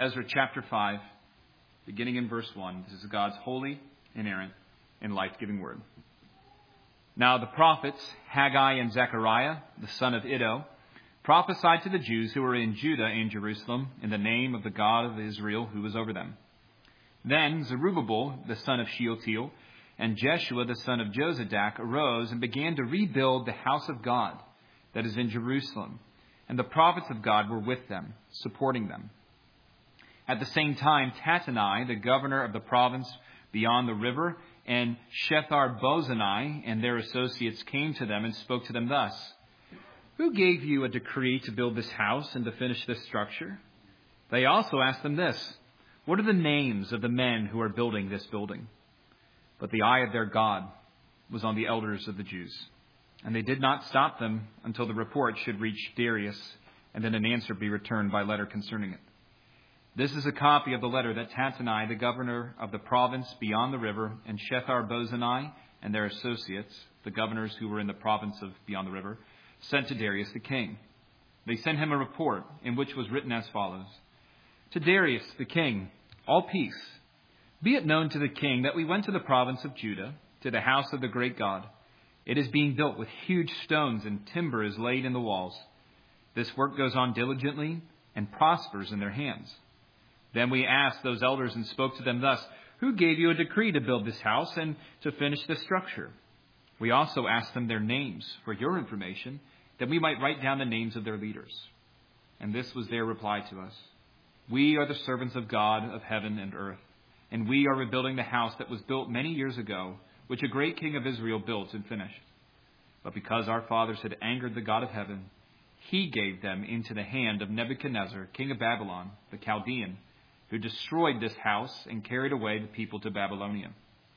Ezra chapter 5, beginning in verse 1. This is God's holy, inerrant, and life-giving word. Now the prophets, Haggai and Zechariah, the son of Iddo, prophesied to the Jews who were in Judah and Jerusalem in the name of the God of Israel who was over them. Then Zerubbabel, the son of Shealtiel, and Jeshua, the son of Jozadak, arose and began to rebuild the house of God that is in Jerusalem. And the prophets of God were with them, supporting them. At the same time, Tattenai, the governor of the province beyond the river, and Shethar-Bozenai and their associates came to them and spoke to them thus: Who gave you a decree to build this house and to finish this structure? They also asked them this: What are the names of the men who are building this building? But the eye of their God was on the elders of the Jews. And they did not stop them until the report should reach Darius, and then an answer be returned by letter concerning it. This is a copy of the letter that Tattenai, the governor of the province beyond the river, and Shethar-Bozenai and their associates, the governors who were in the province of beyond the river, sent to Darius the king. They sent him a report in which was written as follows: To Darius the king, all peace. Be it known to the king that we went to the province of Judah, to the house of the great God. It is being built with huge stones, and timber is laid in the walls. This work goes on diligently and prospers in their hands. Then we asked those elders and spoke to them thus: Who gave you a decree to build this house and to finish this structure? We also asked them their names for your information, that we might write down the names of their leaders. And this was their reply to us: We are the servants of God of heaven and earth, and we are rebuilding the house that was built many years ago, which a great king of Israel built and finished. But because our fathers had angered the God of heaven, he gave them into the hand of Nebuchadnezzar, king of Babylon, the Chaldean, who destroyed this house and carried away the people to Babylonia.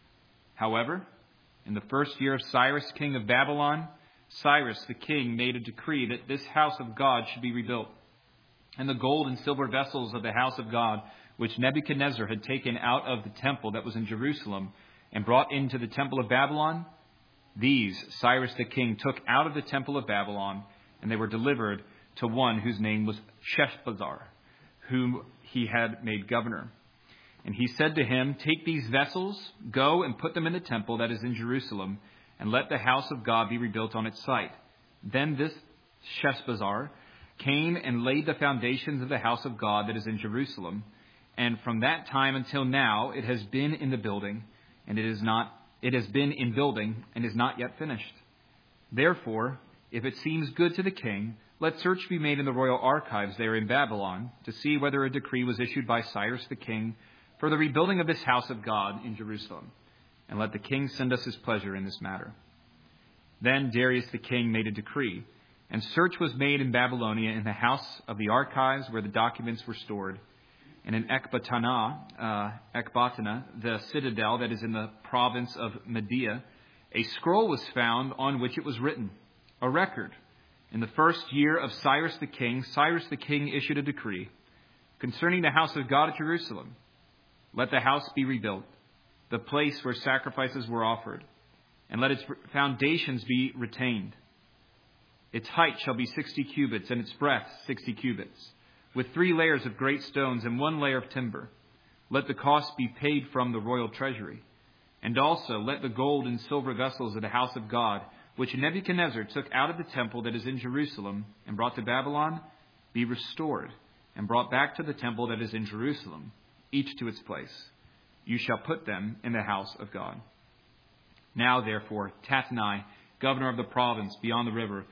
However, in the first year of Cyrus, king of Babylon, Cyrus the king made a decree that this house of God should be rebuilt. And the gold and silver vessels of the house of God, which Nebuchadnezzar had taken out of the temple that was in Jerusalem and brought into the temple of Babylon, these Cyrus the king took out of the temple of Babylon, and they were delivered to one whose name was Sheshbazzar, whom he had made governor. And he said to him, Take these vessels, go and put them in the temple that is in Jerusalem, and let the house of God be rebuilt on its site. Then this Sheshbazzar came and laid the foundations of the house of God that is in Jerusalem, and from that time until now it has been in the building, and it has been in building and is not yet finished. Therefore, if it seems good to the king, let search be made in the royal archives there in Babylon to see whether a decree was issued by Cyrus the king for the rebuilding of this house of God in Jerusalem. And let the king send us his pleasure in this matter. Then Darius the king made a decree, and search was made in Babylonia in the house of the archives where the documents were stored, and in Ecbatana, the citadel that is in the province of Media, a scroll was found on which it was written, a record. In the first year of Cyrus the king issued a decree concerning the house of God at Jerusalem. Let the house be rebuilt, the place where sacrifices were offered, and let its foundations be retained. Its height shall be 60 cubits, and its breadth 60 cubits, with 3 layers of great stones and 1 layer of timber. Let the cost be paid from the royal treasury. And also let the gold and silver vessels of the house of God, which Nebuchadnezzar took out of the temple that is in Jerusalem and brought to Babylon, be restored and brought back to the temple that is in Jerusalem, each to its place. You shall put them in the house of God. Now, therefore, Tattenai, governor of the province beyond the river,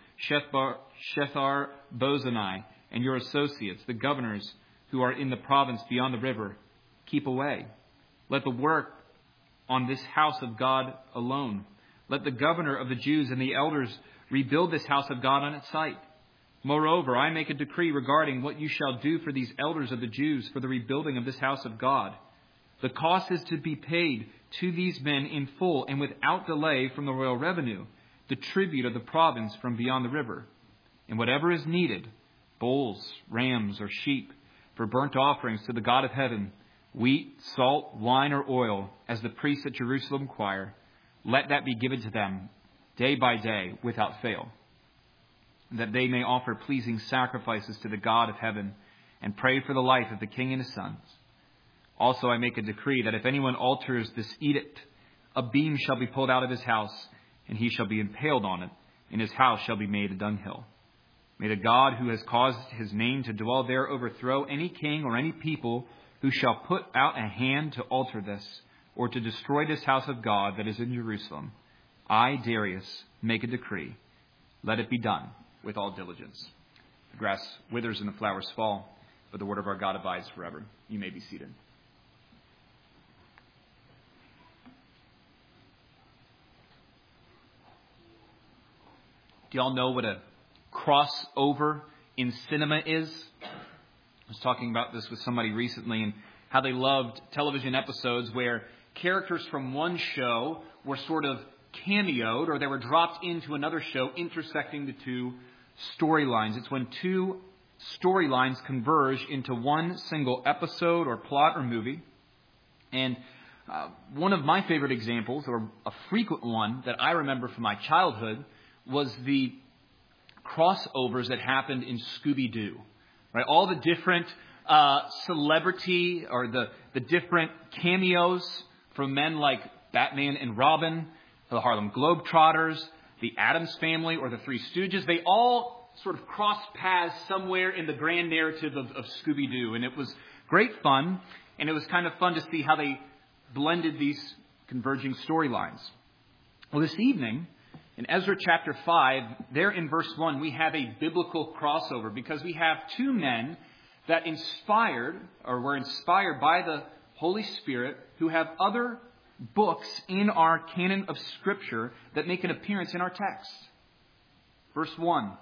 Shethar-Bozenai, and your associates, the governors who are in the province beyond the river, keep away. Let the work on this house of God alone. Let the governor of the Jews and the elders rebuild this house of God on its site. Moreover, I make a decree regarding what you shall do for these elders of the Jews for the rebuilding of this house of God. The cost is to be paid to these men in full and without delay from the royal revenue, the tribute of the province from beyond the river. And whatever is needed, bulls, rams, or sheep, for burnt offerings to the God of heaven, wheat, salt, wine, or oil, as the priests at Jerusalem require, let that be given to them day by day without fail, that they may offer pleasing sacrifices to the God of heaven and pray for the life of the king and his sons. Also I make a decree that if anyone alters this edict, a beam shall be pulled out of his house, and he shall be impaled on it, and his house shall be made a dunghill. May the God who has caused his name to dwell there overthrow any king or any people who shall put out a hand to alter this, or to destroy this house of God that is in Jerusalem. I, Darius, make a decree. Let it be done with all diligence. The grass withers and the flowers fall, but the word of our God abides forever. You may be seated. Do y'all know what a crossover in cinema is? I was talking about this with somebody recently and how they loved television episodes where characters from one show were sort of cameoed or they were dropped into another show intersecting the two storylines. It's when two storylines converge into one single episode or plot or movie. And one of my favorite examples, or a frequent one that I remember from my childhood, was the crossovers that happened in Scooby-Doo. Right? All the different celebrity or the different cameos from men like Batman and Robin, the Harlem Globetrotters, the Addams Family, or the Three Stooges. They all sort of cross paths somewhere in the grand narrative of Scooby-Doo. And it was great fun, and it was kind of fun to see how they blended these converging storylines. Well, this evening, in Ezra chapter 5, there in verse 1, we have a biblical crossover because we have two men that were inspired by the Holy Spirit who have other books in our canon of Scripture that make an appearance in our text. Verse 1.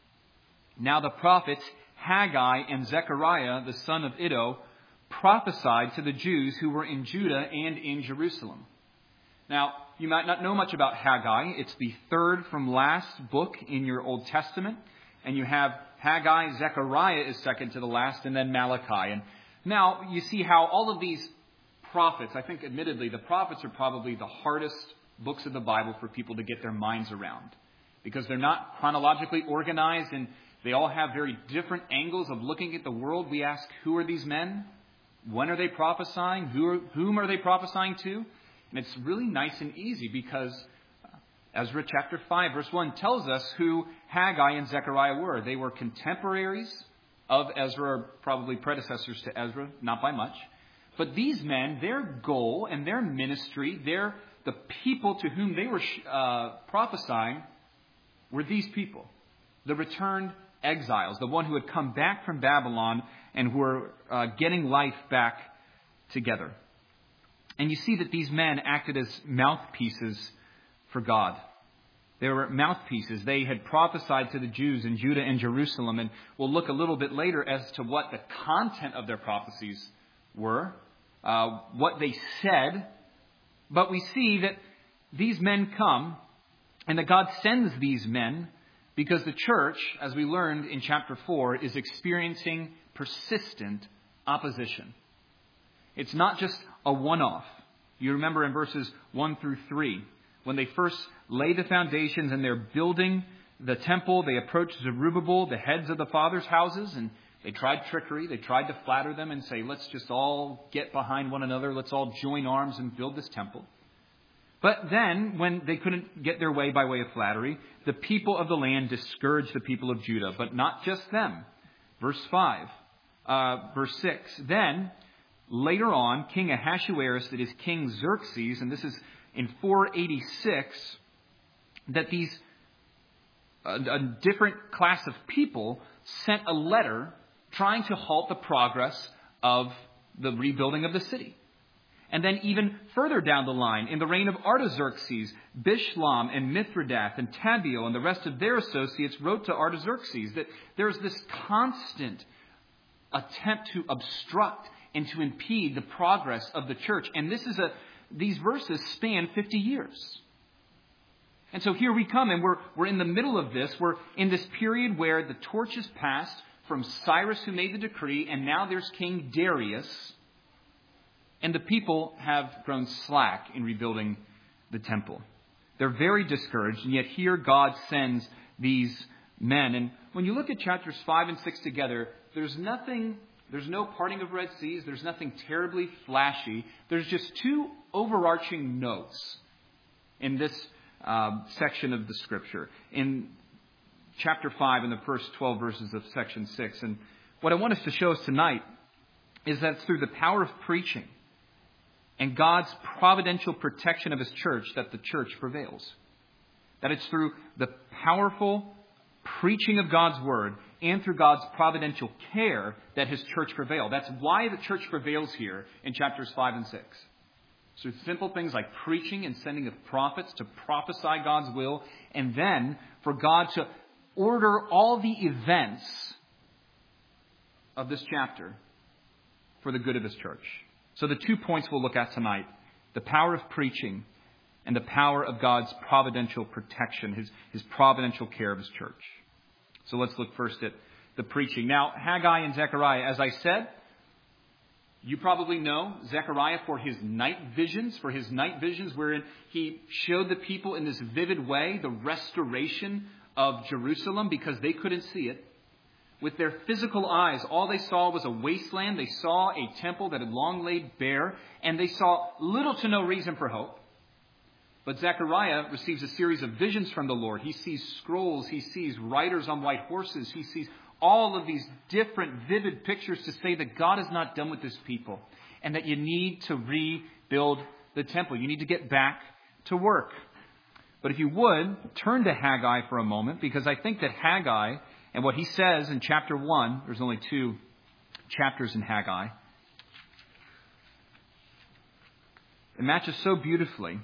Now the prophets Haggai and Zechariah, the son of Iddo, prophesied to the Jews who were in Judah and in Jerusalem. Now, you might not know much about Haggai. It's the third from last book in your Old Testament. And you have Haggai, Zechariah is second to the last, and then Malachi. And now you see how all of these prophets, I think admittedly, the prophets are probably the hardest books of the Bible for people to get their minds around. Because they're not chronologically organized and they all have very different angles of looking at the world. We ask, who are these men? When are they prophesying? Whom are they prophesying to? And it's really nice and easy because Ezra chapter 5 verse 1 tells us who Haggai and Zechariah were. They were contemporaries of Ezra, probably predecessors to Ezra, not by much. But these men, their goal and their ministry, the people to whom they were prophesying were these people, the returned exiles, the one who had come back from Babylon and who were getting life back together. And you see that these men acted as mouthpieces for God. They were mouthpieces. They had prophesied to the Jews in Judah and Jerusalem. And we'll look a little bit later as to what the content of their prophecies were, what they said. But we see that these men come and that God sends these men because the church, as we learned in chapter 4, is experiencing persistent opposition. It's not just a one-off. You remember in verses 1 through 3, when they first lay the foundations and they're building the temple, they approached Zerubbabel, the heads of the fathers' houses, and they tried trickery. They tried to flatter them and say, let's just all get behind one another. Let's all join arms and build this temple. But then, when they couldn't get their way by way of flattery, the people of the land discouraged the people of Judah, but not just them. Verse 6. Then, later on, King Ahasuerus, that is King Xerxes, and this is in 486, that a different class of people sent a letter trying to halt the progress of the rebuilding of the city. And then even further down the line, in the reign of Artaxerxes, Bishlam and Mithridath and Tabeel and the rest of their associates wrote to Artaxerxes that there's this constant attempt to obstruct and to impede the progress of the church. And these verses span 50 years. And so here we come, and we're in the middle of this. We're in this period where the torch is passed from Cyrus, who made the decree, and now there's King Darius. And the people have grown slack in rebuilding the temple. They're very discouraged, and yet here God sends these men. And when you look at chapters 5 and 6 together, there's nothing There's no parting of Red Seas. There's nothing terribly flashy. There's just two overarching notes in this section of the Scripture. In chapter 5, in the first 12 verses of section 6. And what I want us to show us tonight is that it's through the power of preaching and God's providential protection of His church that the church prevails. That it's through the powerful preaching of God's Word and through God's providential care that His church prevails. That's why the church prevails here in chapters 5 and 6. So simple things like preaching and sending of prophets to prophesy God's will, and then for God to order all the events of this chapter for the good of His church. So the 2 points we'll look at tonight, the power of preaching and the power of God's providential protection, His providential care of His church. So let's look first at the preaching. Now, Haggai and Zechariah, as I said, you probably know Zechariah for his night visions, wherein he showed the people in this vivid way the restoration of Jerusalem because they couldn't see it. With their physical eyes, all they saw was a wasteland. They saw a temple that had long laid bare, and they saw little to no reason for hope. But Zechariah receives a series of visions from the Lord. He sees scrolls. He sees riders on white horses. He sees all of these different vivid pictures to say that God is not done with His people and that you need to rebuild the temple. You need to get back to work. But if you would, turn to Haggai for a moment, because I think that Haggai and what he says in chapter 1, there's only 2 chapters in Haggai, it matches so beautifully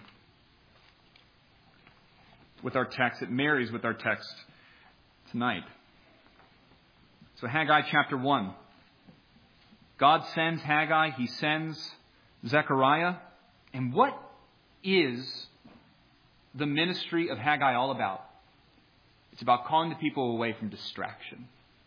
with our text. It marries with our text tonight. So Haggai chapter 1. God sends Haggai. He sends Zechariah. And what is the ministry of Haggai all about? It's about calling the people away from distraction.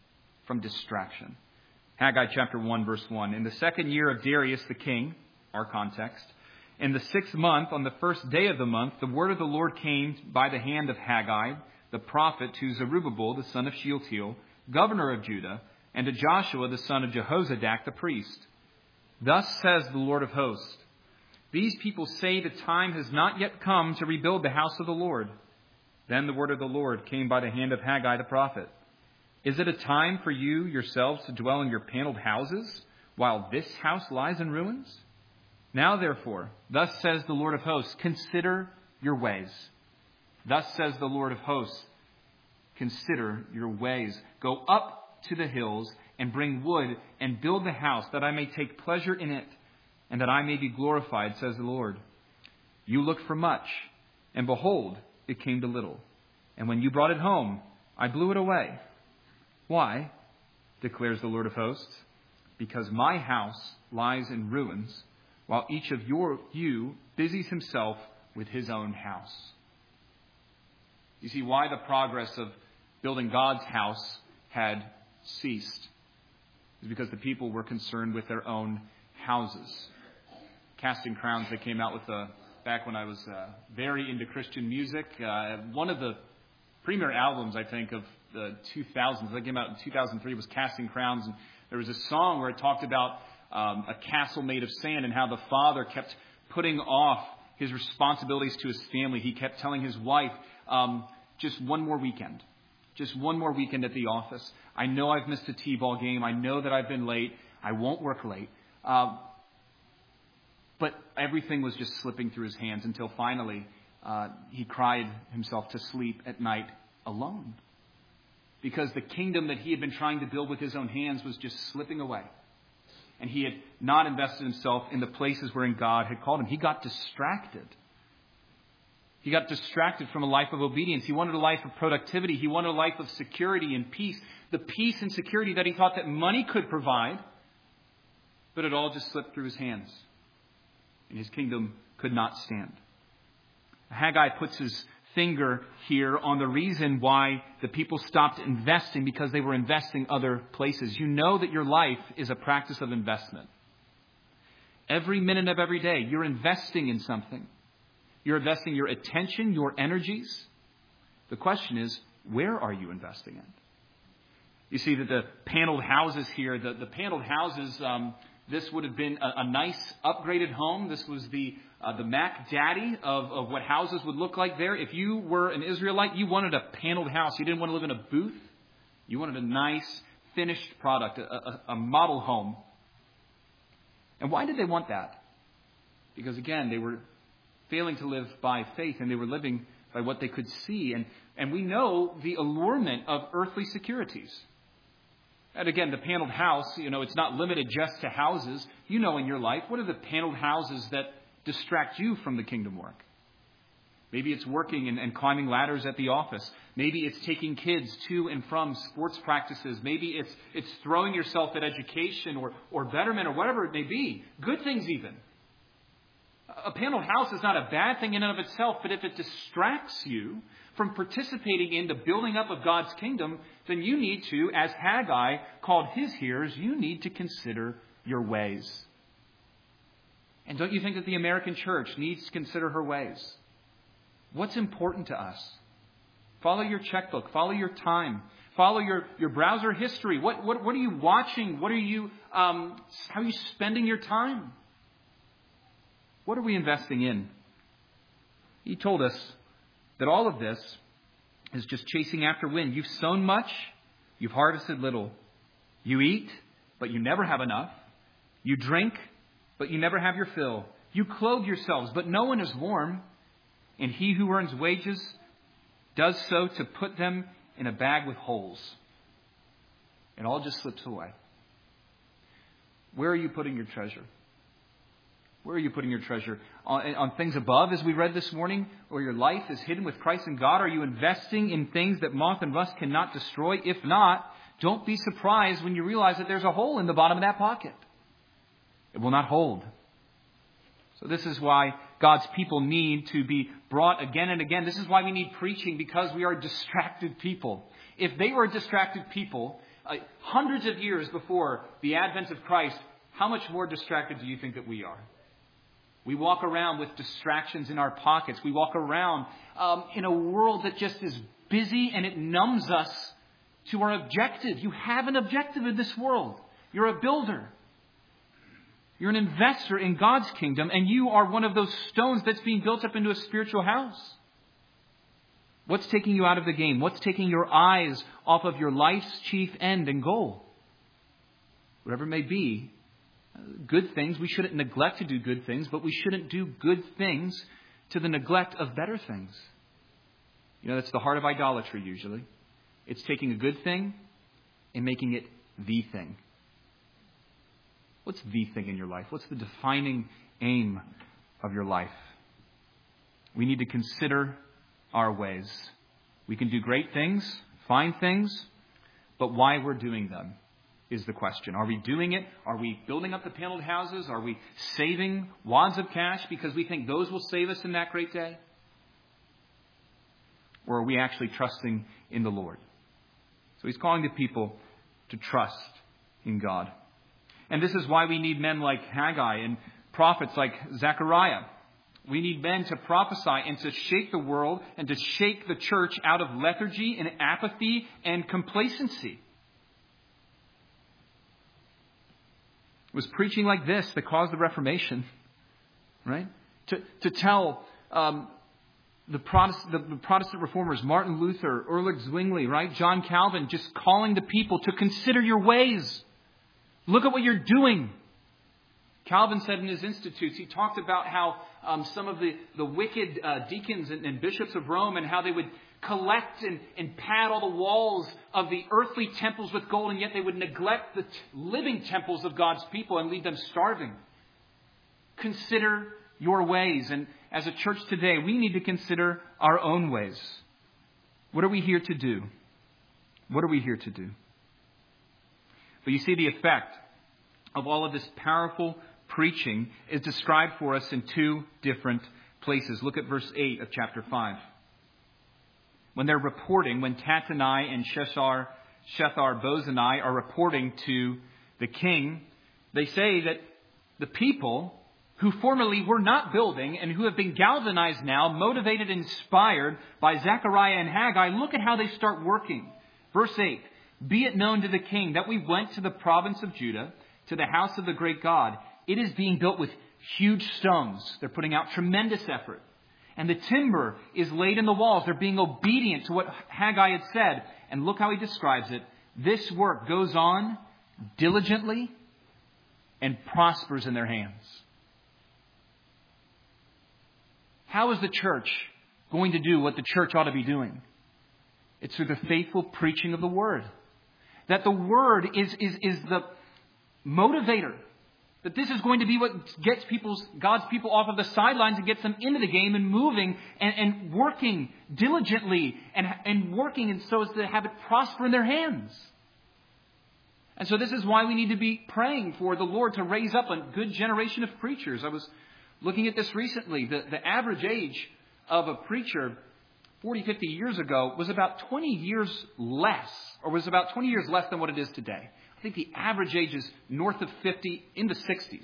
Haggai chapter 1, verse 1. In the 2nd year of Darius the king, our context, in the 6th month, on the first day of the month, the word of the Lord came by the hand of Haggai, the prophet, to Zerubbabel, the son of Shealtiel, governor of Judah, and to Joshua, the son of Jehozadak, the priest. Thus says the Lord of hosts, these people say the time has not yet come to rebuild the house of the Lord. Then the word of the Lord came by the hand of Haggai the prophet. Is it a time for you yourselves to dwell in your paneled houses, while this house lies in ruins? Now therefore, thus says the Lord of hosts, consider your ways. Thus says the Lord of hosts, consider your ways. Go up to the hills and bring wood and build the house, that I may take pleasure in it, and that I may be glorified, says the Lord. You looked for much, and behold, it came to little. And when you brought it home, I blew it away. Why? Declares the Lord of hosts. Because my house lies in ruins, while each of you busies himself with his own house. You see why the progress of building God's house had ceased. Is because the people were concerned with their own houses. Casting Crowns, they came out with back when I was very into Christian music. One of the premier albums, I think, of the 2000s, that came out in 2003, was Casting Crowns. And there was a song where it talked about a castle made of sand and how the father kept putting off his responsibilities to his family. He kept telling his wife, just one more weekend. Just one more weekend at the office. I know I've missed a T-ball game. I know that I've been late. I won't work late. But everything was just slipping through his hands until finally he cried himself to sleep at night alone. Because the kingdom that he had been trying to build with his own hands was just slipping away. And he had not invested himself in the places wherein God had called him. He got distracted. He got distracted from a life of obedience. He wanted a life of productivity. He wanted a life of security and peace. The peace and security that he thought that money could provide. But it all just slipped through his hands. And his kingdom could not stand. Haggai puts his finger here on the reason why the people stopped investing, because they were investing other places. You know that your life is a practice of investment. Every minute of every day, you're investing in something. You're investing your attention, your energies. The question is, where are you investing in? You see that the paneled houses here, the paneled houses, this would have been a nice upgraded home. This was the Mac Daddy of what houses would look like there. If you were an Israelite, you wanted a paneled house. You didn't want to live in a booth. You wanted a nice, finished product, a model home. And why did they want that? Because, again, they were failing to live by faith, and they were living by what they could see. And we know the allurement of earthly securities. And again, the paneled house, it's not limited just to houses. You know in your life, what are the paneled houses that distract you from the kingdom work? Maybe it's working and climbing ladders at the office. Maybe it's taking kids to and from sports practices. Maybe it's throwing yourself at education or betterment or whatever it may be. Good things even. A paneled house is not a bad thing in and of itself, but if it distracts you from participating in the building up of God's kingdom, then you need to, as Haggai called his hearers, you need to consider your ways. And don't you think that the American church needs to consider her ways? What's important to us? Follow your checkbook. Follow your time. Follow your browser history. What are you watching? What are you? How are you spending your time? What are we investing in? He told us that all of this is just chasing after wind. You've sown much, you've harvested little. You eat, but you never have enough. You drink, but you never have your fill. You clothe yourselves, but no one is warm. And he who earns wages does so to put them in a bag with holes. It all just slips away. Where are you putting your treasure? Where are you putting your treasure? On things above, as we read this morning, or your life is hidden with Christ in God? Are you investing in things that moth and rust cannot destroy? If not, don't be surprised when you realize that there's a hole in the bottom of that pocket. It will not hold. So this is why God's people need to be brought again and again. This is why we need preaching, because we are distracted people. If they were distracted people, hundreds of years before the advent of Christ, how much more distracted do you think that we are? We walk around with distractions in our pockets. We walk around in a world that just is busy, and it numbs us to our objective. You have an objective in this world. You're a builder. You're an investor in God's kingdom, and you are one of those stones that's being built up into a spiritual house. What's taking you out of the game? What's taking your eyes off of your life's chief end and goal? Whatever it may be, good things, we shouldn't neglect to do good things, but we shouldn't do good things to the neglect of better things. That's the heart of idolatry usually. It's taking a good thing and making it the thing. What's the thing in your life? What's the defining aim of your life? We need to consider our ways. We can do great things, fine things, but why we're doing them is the question. Are we doing it? Are we building up the paneled houses? Are we saving wads of cash because we think those will save us in that great day? Or are we actually trusting in the Lord? So he's calling the people to trust in God. And this is why we need men like Haggai and prophets like Zechariah. We need men to prophesy and to shake the world and to shake the church out of lethargy and apathy and complacency. It was preaching like this that caused the Reformation, right? To tell the Protestant reformers, Martin Luther, Ulrich Zwingli, right? John Calvin, just calling the people to consider your ways. Look at what you're doing. Calvin said in his Institutes, he talked about how some of the wicked deacons and bishops of Rome, and how they would collect and pad all the walls of the earthly temples with gold, and yet they would neglect the living temples of God's people and leave them starving. Consider your ways. And as a church today, we need to consider our own ways. What are we here to do? What are we here to do? But you see, the effect of all of this powerful preaching is described for us in two different places. Look at verse 8 of chapter 5. When they're reporting, when Tattenai and Shethar-Bozenai are reporting to the king, they say that the people who formerly were not building and who have been galvanized now, motivated and inspired by Zechariah and Haggai, look at how they start working. Verse 8, Be it known to the king that we went to the province of Judah, to the house of the great God. It is being built with huge stones. They're putting out tremendous effort. And the timber is laid in the walls. They're being obedient to what Haggai had said. And look how he describes it. This work goes on diligently and prospers in their hands. How is the church going to do what the church ought to be doing? It's through the faithful preaching of the Word. That the Word is the motivator. That this is going to be what gets God's people off of the sidelines and gets them into the game and moving and working diligently and working and so as to have it prosper in their hands. And so this is why we need to be praying for the Lord to raise up a good generation of preachers. I was looking at this recently. The average age of a preacher 40, 50 years ago was about 20 years less, or was about 20 years less than what it is today. I think the average age is north of 50, in the 60s.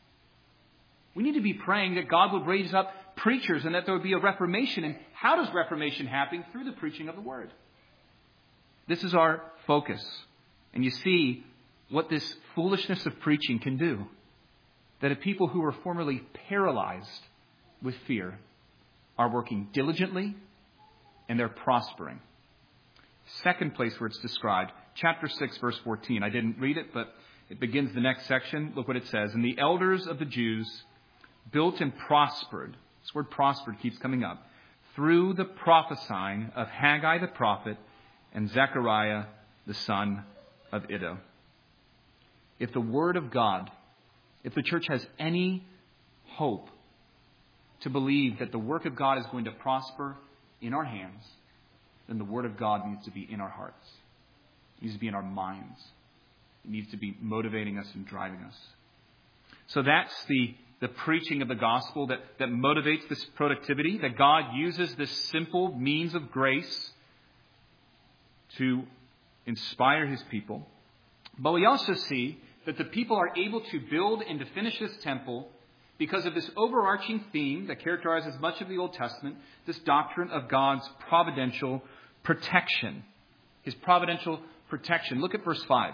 We need to be praying that God would raise up preachers and that there would be a reformation. And how does reformation happen? Through the preaching of the Word. This is our focus. And you see what this foolishness of preaching can do. That a people who were formerly paralyzed with fear are working diligently and they're prospering. Second place where it's described, chapter 6, verse 14. I didn't read it, but it begins the next section. Look what it says. And the elders of the Jews built and prospered. This word prospered keeps coming up. Through the prophesying of Haggai the prophet and Zechariah the son of Iddo. If the Word of God, if the church has any hope to believe that the work of God is going to prosper in our hands, then the Word of God needs to be in our hearts. It needs to be in our minds. It needs to be motivating us and driving us. So that's the preaching of the gospel that motivates this productivity, that God uses this simple means of grace to inspire His people. But we also see that the people are able to build and to finish this temple because of this overarching theme that characterizes much of the Old Testament, this doctrine of God's providential protection. His providential protection. Look at verse 5.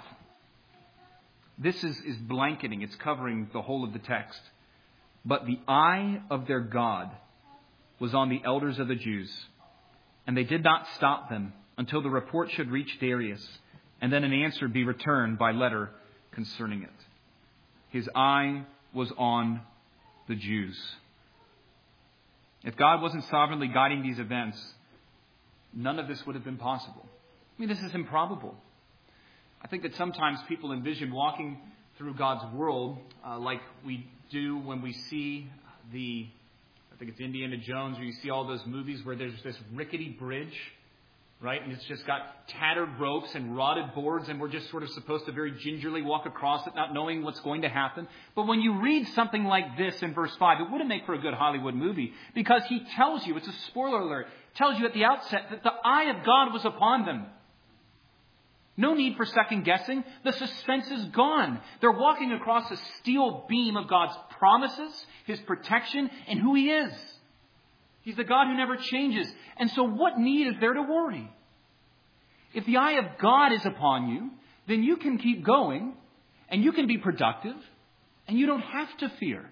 This is blanketing, it's covering the whole of the text. But the eye of their God was on the elders of the Jews, and they did not stop them until the report should reach Darius, and then an answer be returned by letter concerning it. His eye was on the Jews. If God wasn't sovereignly guiding these events, none of this would have been possible. I mean, this is improbable. I think that sometimes people envision walking through God's world like we do when we see I think it's Indiana Jones, where you see all those movies where there's this rickety bridge, right? And it's just got tattered ropes and rotted boards, and we're just sort of supposed to very gingerly walk across it, not knowing what's going to happen. But when you read something like this in verse 5, it wouldn't make for a good Hollywood movie, because he tells you, it's a spoiler alert, tells you at the outset that the eye of God was upon them. No need for second guessing. The suspense is gone. They're walking across a steel beam of God's promises, His protection, and who He is. He's the God who never changes. And so what need is there to worry? If the eye of God is upon you, then you can keep going and you can be productive and you don't have to fear.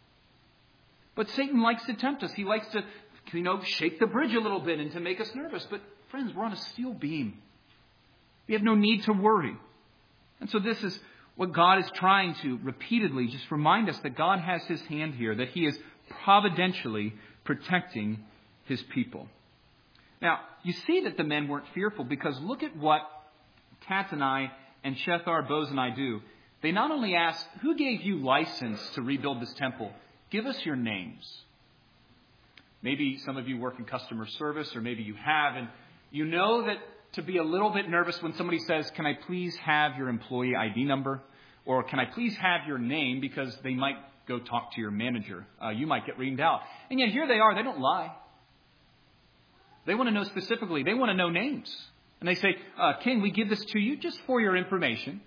But Satan likes to tempt us. He likes to, shake the bridge a little bit and to make us nervous. But friends, we're on a steel beam. We have no need to worry. And so this is what God is trying to repeatedly just remind us, that God has His hand here, that He is providentially protecting His people. Now, you see that the men weren't fearful, because look at what Tattenai and Shethar-Bozenai do. They not only ask, who gave you license to rebuild this temple? Give us your names. Maybe some of you work in customer service, or maybe you have, and you know that to be a little bit nervous when somebody says, can I please have your employee ID number? Or can I please have your name, because they might go talk to your manager. You might get reamed out. And yet here they are. They don't lie. They want to know specifically. They want to know names. And they say, King, we give this to you just for your information.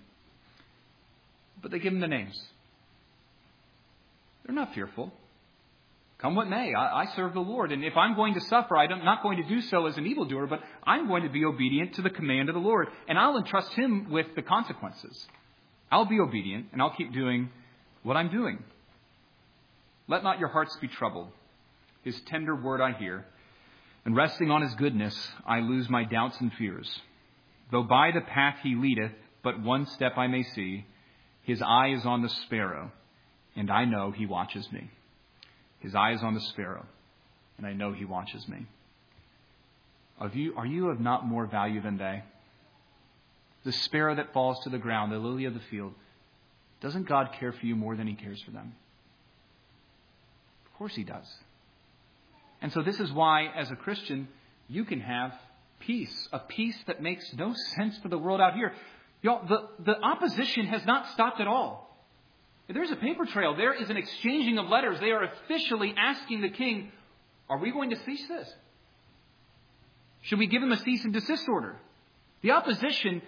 But they give them the names. They're not fearful. Come what may, I serve the Lord. And if I'm going to suffer, I'm not going to do so as an evildoer, but I'm going to be obedient to the command of the Lord. And I'll entrust him with the consequences. I'll be obedient, and I'll keep doing what I'm doing. Let not your hearts be troubled. His tender word I hear, and resting on his goodness, I lose my doubts and fears. Though by the path he leadeth, but one step I may see, his eye is on the sparrow, and I know he watches me. His eye is on the sparrow, and I know he watches me. Are you of not more value than they? The sparrow that falls to the ground, the lily of the field, doesn't God care for you more than he cares for them? Of course he does. And so this is why, as a Christian, you can have peace, a peace that makes no sense to the world out here. Y'all, the opposition has not stopped at all. There's a paper trail. There is an exchanging of letters. They are officially asking the king, are we going to cease this? Should we give him a cease and desist order? The opposition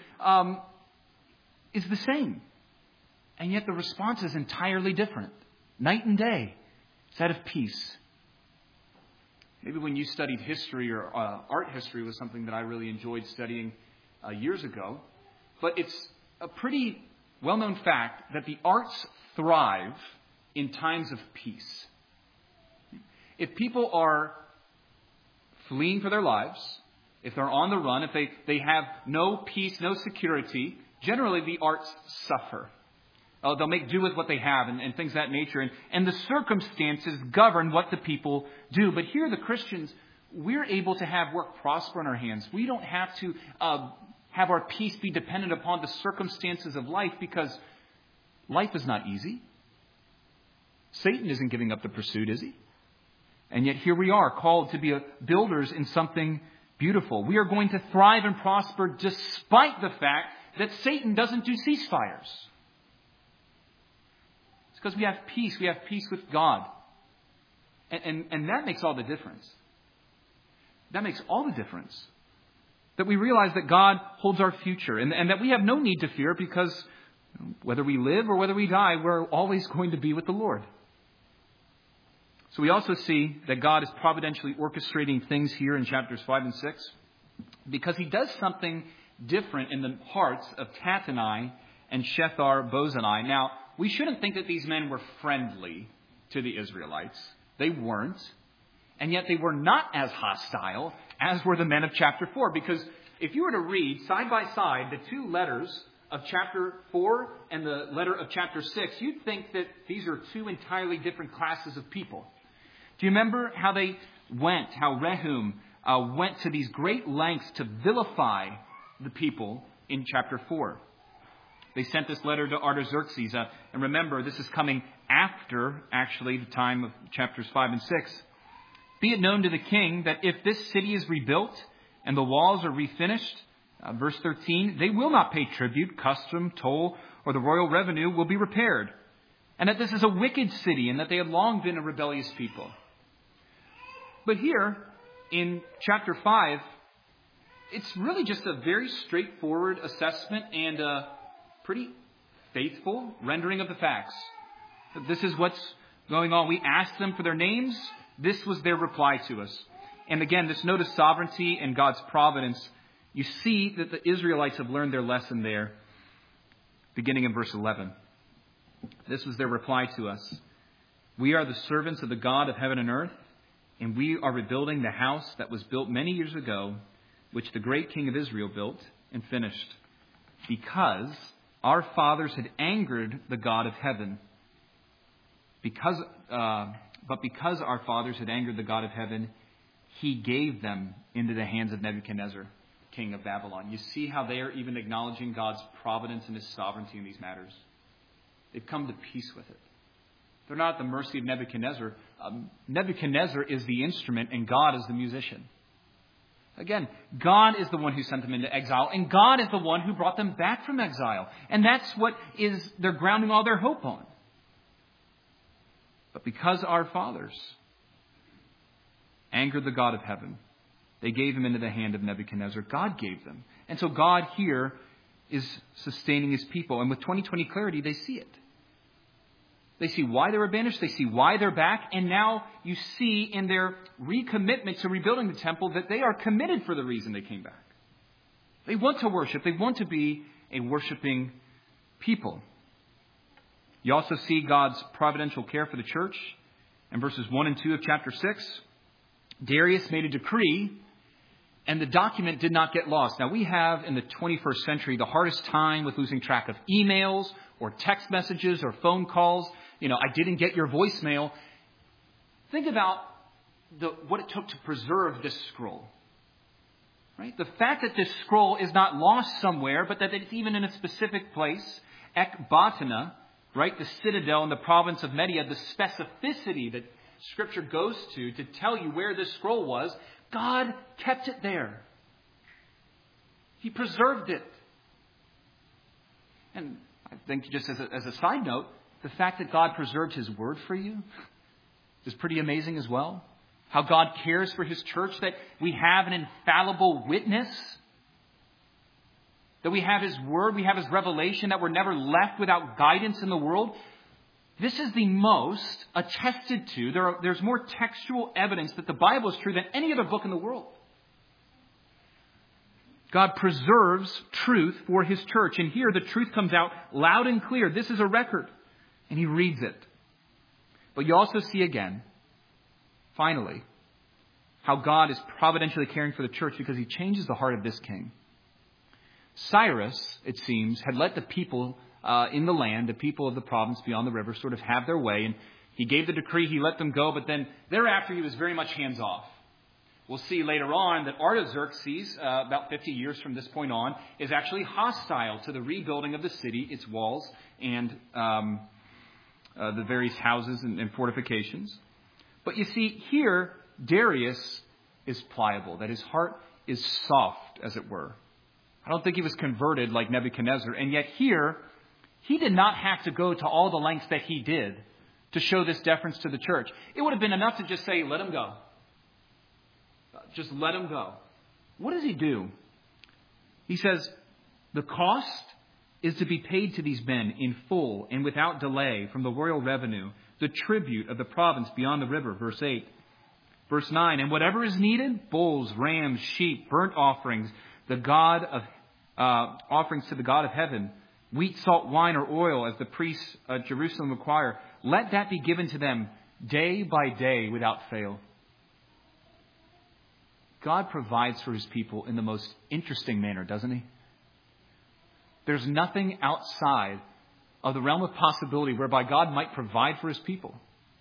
is the same. And yet the response is entirely different. Night and day. It's that of peace. Maybe when you studied history or art history was something that I really enjoyed studying years ago. But it's a pretty well-known fact that the arts thrive in times of peace. If people are fleeing for their lives, if they're on the run, if they have no peace, no security, generally the arts suffer. They'll make do with what they have and things of that nature. And the circumstances govern what the people do. But here the Christians, we're able to have work prosper in our hands. We don't have to have our peace be dependent upon the circumstances of life, because life is not easy. Satan isn't giving up the pursuit, is he? And yet here we are, called to be builders in something beautiful. We are going to thrive and prosper despite the fact that Satan doesn't do ceasefires. It's because we have peace. We have peace with God. And that makes all the difference. That makes all the difference. That we realize that God holds our future, and that we have no need to fear, because whether we live or whether we die, we're always going to be with the Lord. So we also see that God is providentially orchestrating things here in chapters 5 and 6, because he does something different in the hearts of Tattenai and Shethar-Bozenai. Now, we shouldn't think that these men were friendly to the Israelites. They weren't. And yet they were not as hostile as were the men of chapter 4. Because if you were to read side by side the two letters of chapter 4 and the letter of chapter 6, you'd think that these are two entirely different classes of people. Do you remember how they went, how Rehum went to these great lengths to vilify the people in chapter 4? They sent this letter to Artaxerxes. And remember, this is coming after, actually, the time of chapters 5 and 6. Be it known to the king that if this city is rebuilt and the walls are refinished, verse 13, they will not pay tribute, custom, toll, or the royal revenue will be repaired. And that this is a wicked city, and that they have long been a rebellious people. But here, in chapter 5, it's really just a very straightforward assessment and a pretty faithful rendering of the facts. This is what's going on. We asked them for their names. This was their reply to us. And again, this note of sovereignty and God's providence, you see that the Israelites have learned their lesson there, beginning in verse 11. This was their reply to us. We are the servants of the God of heaven and earth, and we are rebuilding the house that was built many years ago, which the great king of Israel built and finished, because our fathers had angered the God of heaven. But because our fathers had angered the God of heaven, he gave them into the hands of Nebuchadnezzar, king of Babylon. You see how they are even acknowledging God's providence and his sovereignty in these matters. They've come to peace with it. They're not at the mercy of Nebuchadnezzar. Nebuchadnezzar is the instrument and God is the musician. Again, God is the one who sent them into exile, and God is the one who brought them back from exile. And that's what they're grounding all their hope on. But because our fathers angered the God of heaven, they gave him into the hand of Nebuchadnezzar. God gave them. And so God here is sustaining his people. And with 20/20 clarity, they see it. They see why they were banished. They see why they're back. And now you see in their recommitment to rebuilding the temple that they are committed for the reason they came back. They want to worship. They want to be a worshiping people. You also see God's providential care for the church. In verses 1 and 2 of chapter 6, Darius made a decree, and the document did not get lost. Now, we have in the 21st century the hardest time with losing track of emails or text messages or phone calls. I didn't get your voicemail. Think about what it took to preserve this scroll. Right? The fact that this scroll is not lost somewhere, but that it's even in a specific place, Ecbatana, right, the citadel in the province of Media, the specificity that Scripture goes to tell you where this scroll was, God kept it there. He preserved it. And I think just as a side note, the fact that God preserved His word for you is pretty amazing as well. How God cares for His church, that we have an infallible witness, that we have His word, we have His revelation, that we're never left without guidance in the world. This is the most attested to. There's more textual evidence that the Bible is true than any other book in the world. God preserves truth for His church. And here the truth comes out loud and clear. This is a record. And He reads it. But you also see again, finally, how God is providentially caring for the church because He changes the heart of this king. Cyrus, it seems, had let the people in the land, the people of the province beyond the river, sort of have their way. And he gave the decree, he let them go, but then thereafter he was very much hands off. We'll see later on that Artaxerxes, about 50 years from this point on, is actually hostile to the rebuilding of the city, its walls, and the various houses and fortifications. But you see, here, Darius is pliable, that his heart is soft, as it were. I don't think he was converted like Nebuchadnezzar. And yet here, he did not have to go to all the lengths that he did to show this deference to the church. It would have been enough to just say, let him go. Just let him go. What does he do? He says, the cost is to be paid to these men in full and without delay from the royal revenue, the tribute of the province beyond the river, verse 8. Verse 9, and whatever is needed, bulls, rams, sheep, burnt offerings, the God of offerings to the God of heaven, wheat, salt, wine, or oil, as the priests at Jerusalem require, let that be given to them day by day without fail. God provides for His people in the most interesting manner, doesn't He? There's nothing outside of the realm of possibility whereby God might provide for His people.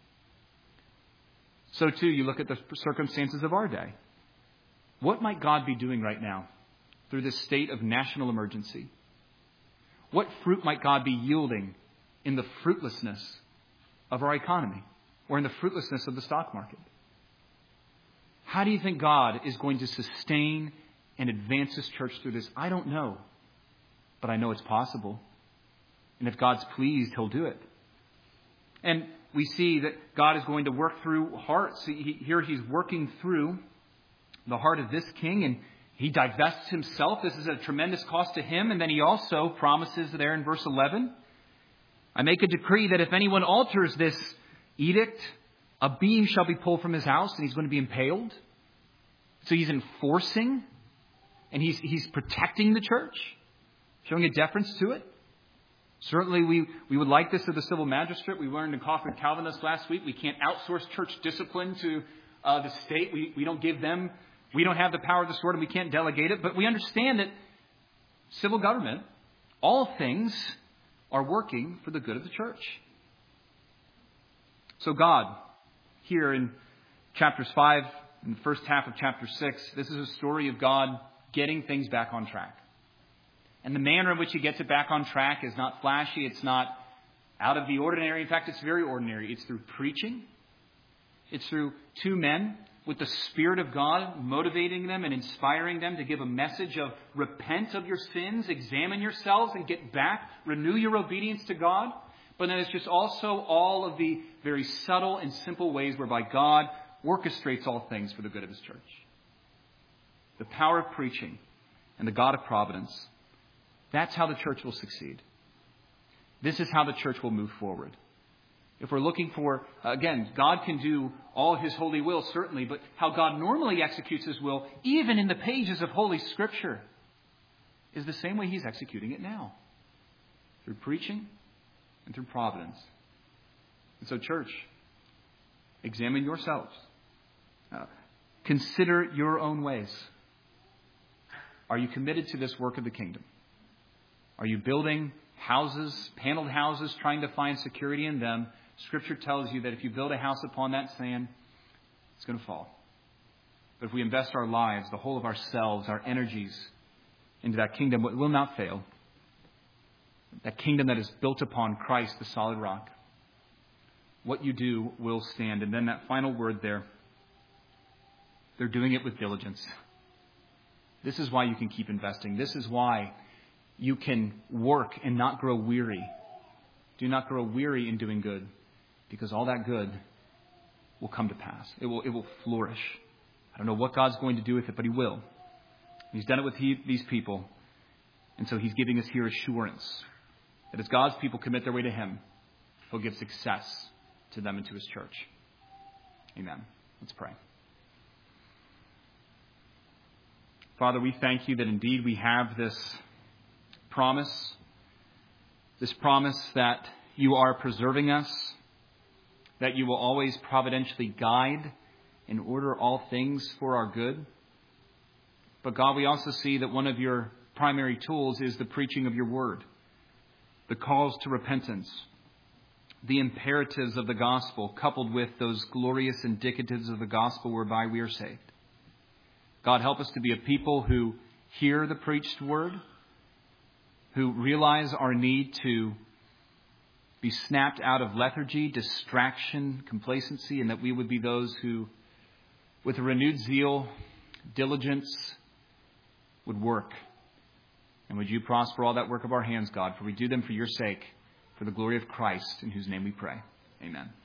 So too, you look at the circumstances of our day. What might God be doing right now through this state of national emergency? What fruit might God be yielding in the fruitlessness of our economy or in the fruitlessness of the stock market? How do you think God is going to sustain and advance His church through this? I don't know, but I know it's possible. And if God's pleased, He'll do it. And we see that God is going to work through hearts. Here He's working through the heart of this king, and He divests himself. This is a tremendous cost to him. And then He also promises there in verse 11, I make a decree that if anyone alters this edict, a beam shall be pulled from his house, and he's going to be impaled. So He's enforcing, and he's protecting the church, showing a deference to it. Certainly we would like this of the civil magistrate. We learned in Kaufman Calvinist last week, we can't outsource church discipline to the state. We don't give them, we don't have the power of the sword, and we can't delegate it. But we understand that civil government, all things are working for the good of the church. So God, here in chapters 5 and the first half of chapter 6, this is a story of God getting things back on track. And the manner in which He gets it back on track is not flashy. It's not out of the ordinary. In fact, it's very ordinary. It's through preaching. It's through two men with the Spirit of God motivating them and inspiring them to give a message of repent of your sins, examine yourselves and get back, renew your obedience to God. But then it's just also all of the very subtle and simple ways whereby God orchestrates all things for the good of His church. The power of preaching and the God of providence. That's how the church will succeed. This is how the church will move forward. If we're looking for, again, God can do all His holy will, certainly, but how God normally executes His will, even in the pages of Holy Scripture, is the same way He's executing it now. Through preaching and through providence. And so, church, examine yourselves. Consider your own ways. Are you committed to this work of the kingdom? Are you building houses, paneled houses, trying to find security in them? Scripture tells you that if you build a house upon that sand, it's going to fall. But if we invest our lives, the whole of ourselves, our energies, into that kingdom, it will not fail. That kingdom that is built upon Christ, the solid rock. What you do will stand. And then that final word there, they're doing it with diligence. This is why you can keep investing. This is why you can work and not grow weary. Do not grow weary in doing good, because all that good will come to pass. It will flourish. I don't know what God's going to do with it, but He will. He's done it with these people. And so He's giving us here assurance that as God's people commit their way to Him, He'll give success to them and to His church. Amen. Let's pray. Father, we thank You that indeed we have this promise that You are preserving us, that You will always providentially guide and order all things for our good. But God, we also see that one of Your primary tools is the preaching of Your word, the calls to repentance, the imperatives of the gospel, coupled with those glorious indicatives of the gospel whereby we are saved. God, help us to be a people who hear the preached word, who realize our need to be snapped out of lethargy, distraction, complacency, and that we would be those who, with a renewed zeal, diligence, would work. And would You prosper all that work of our hands, God, for we do them for Your sake, for the glory of Christ, in whose name we pray. Amen.